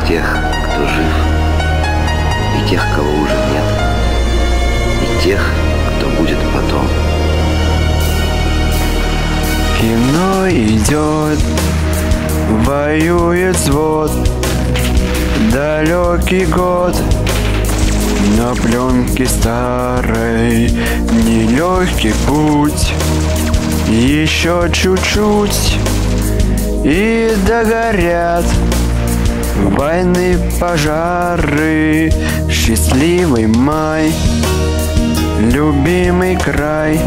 тех, кто жив, и тех, кого уже нет, и тех, кто будет потом. Кино идет, воюет взвод, далекий год. На пленке старой нелегкий путь. Еще чуть-чуть и догорят войны, пожары. Счастливый май, любимый край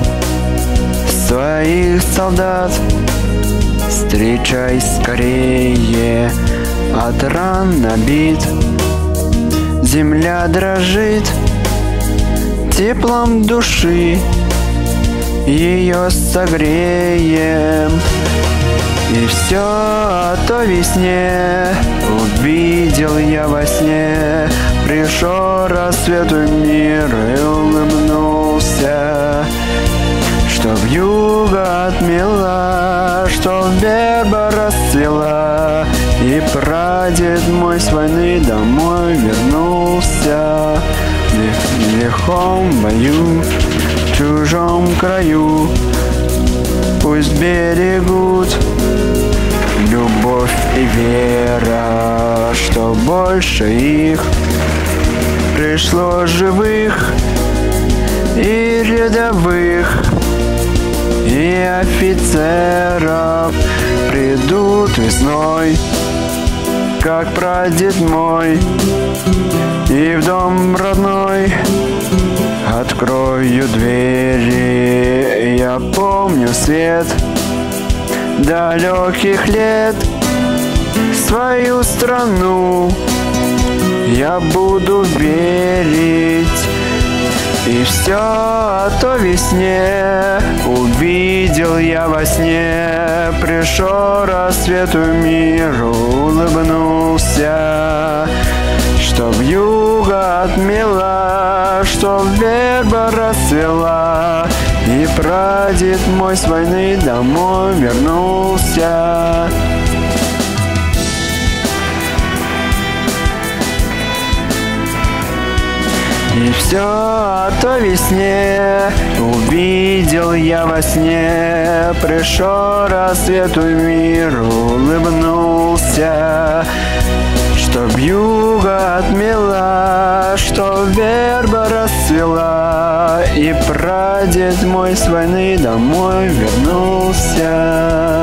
своих солдат. Встречай скорее, от ран набит. Земля дрожит теплом души, ее согреем. И все о той весне увидел я во сне. Пришел рассвет в мир и улыбнулся, что вьюга отмела, что верба расцвела. И прадед мой с войны домой вернулся. В лихом бою, в чужом краю, пусть берегут любовь и вера, что больше их пришло живых и рядовых, и офицеров придут весной, как прадед мой, и в дом родной открою двери. Я помню свет далеких лет, свою страну я буду верить. И все о той весне увидел я во сне. Пришел рассвет в мир, улыбнулся, что вьюга отмела, что верба расцвела. И прадед мой с войны домой вернулся. И все о той весне увидел я во сне. Пришел рассвет в мир, улыбнулся, что вьюга отмела, что верба расцвела. И прадед мой с войны домой вернулся.